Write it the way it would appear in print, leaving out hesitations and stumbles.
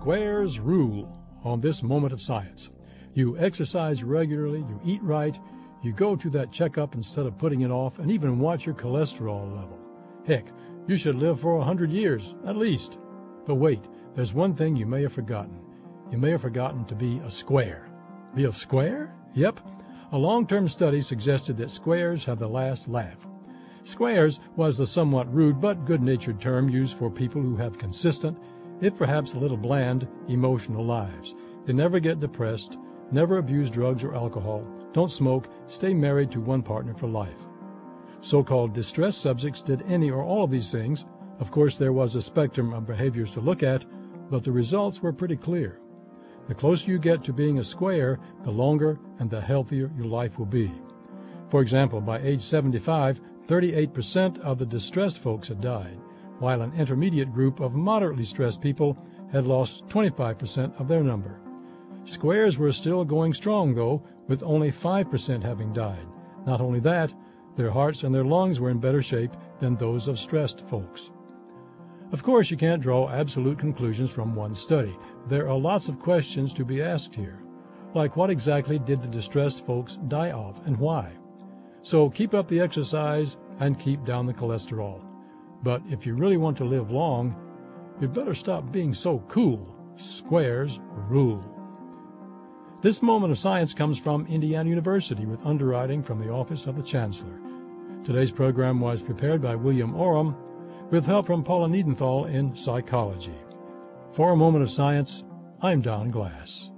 Squares rule on this moment of science. You exercise regularly, you eat right, you go to that checkup instead of putting it off, and even watch your cholesterol level. Heck, you should live for 100 years, at least. But wait, there's one thing you may have forgotten. You may have forgotten to be a square. Be a square? Yep. A long-term study suggested that squares have the last laugh. Squares was a somewhat rude but good-natured term used for people who have consistent, if perhaps a little bland, emotional lives. They never get depressed, never abuse drugs or alcohol, don't smoke, stay married to one partner for life. So-called distressed subjects did any or all of these things. Of course, there was a spectrum of behaviors to look at, but the results were pretty clear. The closer you get to being a square, the longer and the healthier your life will be. For example, by age 75, 38% of the distressed folks had died, while an intermediate group of moderately stressed people had lost 25% of their number. Squares were still going strong, though, with only 5% having died. Not only that, their hearts and their lungs were in better shape than those of stressed folks. Of course, you can't draw absolute conclusions from one study. There are lots of questions to be asked here, like what exactly did the distressed folks die of and why? So keep up the exercise and keep down the cholesterol. But if you really want to live long, you'd better stop being so cool. Squares rule. This moment of science comes from Indiana University with underwriting from the Office of the Chancellor. Today's program was prepared by William Oram with help from Paula Niedenthal in psychology. For a moment of science, I'm Don Glass.